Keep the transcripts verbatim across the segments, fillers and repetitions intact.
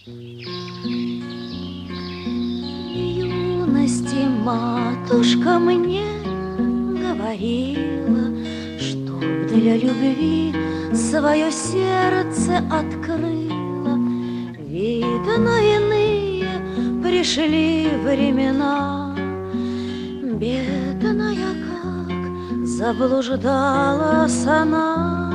Юности матушка мне говорила, чтоб для любви свое сердце открыла. Видно, иные пришли времена, бедная как заблуждалась она.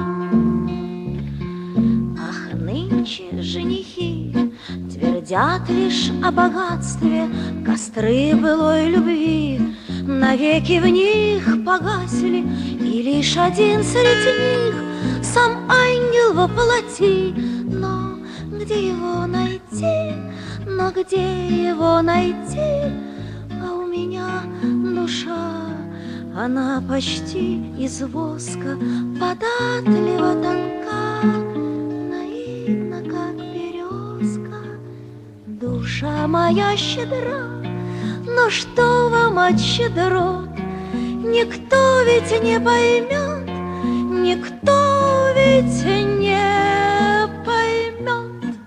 Ах, нынче женихи твердят лишь о богатстве, костры былой любви навеки в них погасли, и лишь один среди них сам ангел воплоти. Но где его найти, но где его найти? А у меня душа, она почти из воска, податлива, тонка, наивна, как березка. Душа моя щедра, но что вам от щедрот? Никто ведь не поймет, никто ведь не поймет.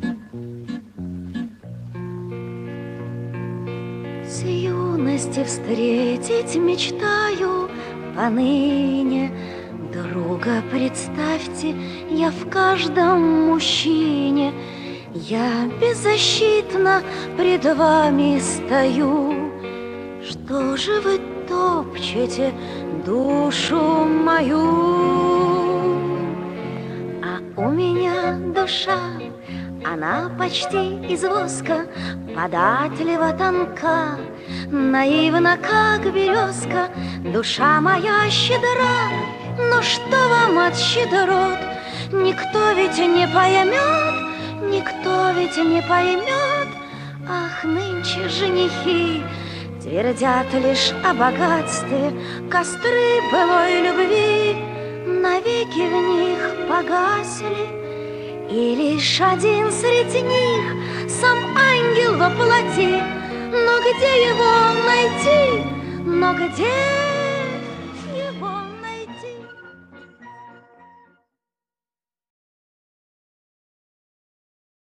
С юности встретить мечтаю поныне друга, представьте, я в каждом мужчине. Я беззащитно пред вами стою. Что же вы топчете душу мою? А у меня душа, она почти из воска, податлива, тонка, наивна, как березка. Душа моя щедра, но что вам от щедрот? Никто ведь не поймет, никто ведь не поймет. Ах, нынче женихи твердят лишь о богатстве, костры былой любви навеки в них погасли, и лишь один среди них сам ангел воплоти. Но где его найти? Но где